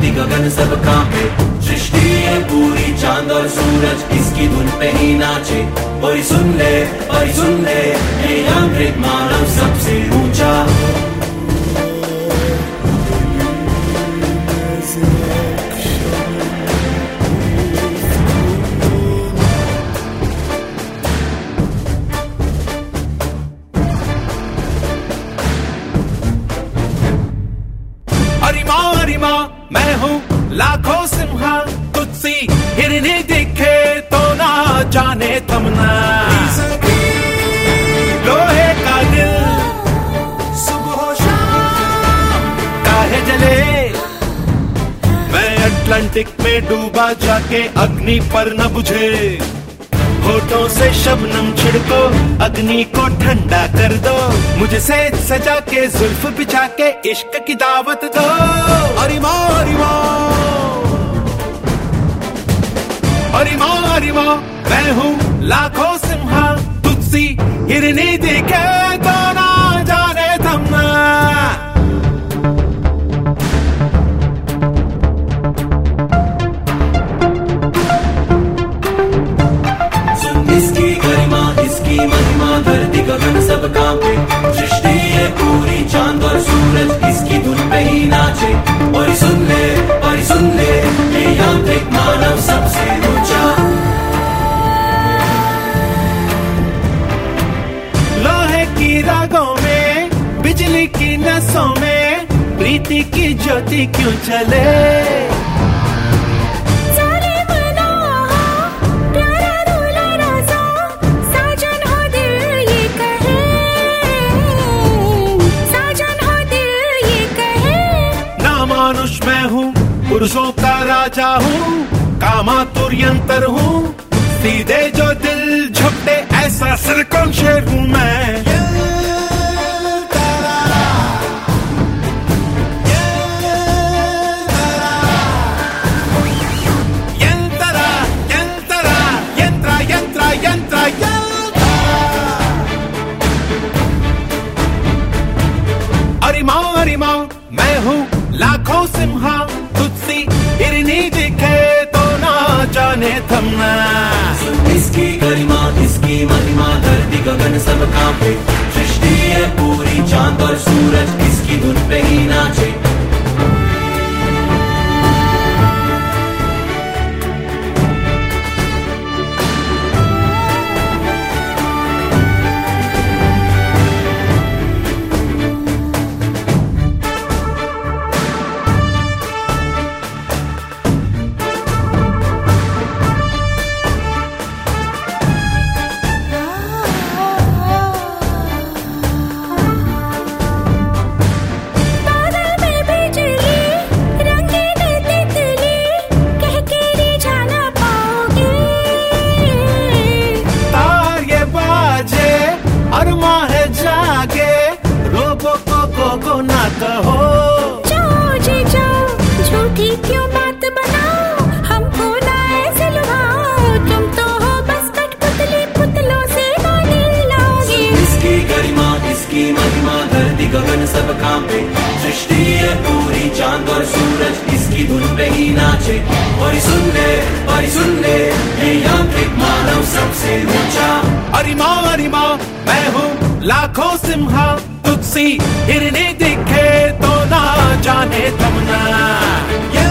धरती गगन सब कांपे। सृष्टि है पूरी चांद और सूरज इसकी धुन पे ही नाचे। और सुन ले ये यांत्रिक मानव सबसे ऊंचा। अरिमा मैं हूँ लाखों सिम्हा, तुझसी हिरनी दिखे तो ना जाने थमना। लोहे का दिल सुबह शाम काहे जले, मैं अटलांटिक में डूबा जाके अग्नि पर न बुझे। होठों से शबनम छिड़को, अग्नि को ठंडा कर दो। मुझे सेज सजा के जुल्फ बिछा के इश्क की दावत दो। अरिमा मैं हूँ लाखों सिम्हा, तुझसी हिरनी दिखे तो ना जाने थमना। इसकी गरिमा इसकी महिमा धरती गगन सब कांपे। सृष्टि है पूरी चांद और सूरज इसकी धुन पे ही नाचे। और सुन ले ये यांत्रिक मानव सबसे ऊंचा। लोहे की रागों में बिजली की नसों में प्रीति की ज्योति क्यों चले। मानुष मैं हूँ, पुरुषों का राजा हूँ, कामातुर यंत्र हूँ। सीधे जो दिल झपटे ऐसा सिरकौन शेर हूँ मैं। अरिमा मैं हूँ लाखों सिम्हा, तुझसी हिरनी दिखे तो ना जाने थमना। इसकी गरिमा इसकी महिमा धरती गगन सब कांपे। सृष्टि है पूरी चांद और सूरज इसकी धुन पे ही नाचे। झूठी क्यों बात बनाओ, हमको ना ऐसे लुभाओ। तुम तो हो बस कठपुतली, पुतलों से गाने लाओगे। इसकी गरिमा इसकी महिमा धरती गगन सब कांपे। सृष्टि है पूरी चांद और सूरज इसकी धुन पे ही नाचे। और सुन ले ये यांत्रिक मानव सबसे ऊंचा। अरिमा मैं हूँ लाखों सिम्हा, तुझसी हिरनी दिखे तो ना जाने थमना।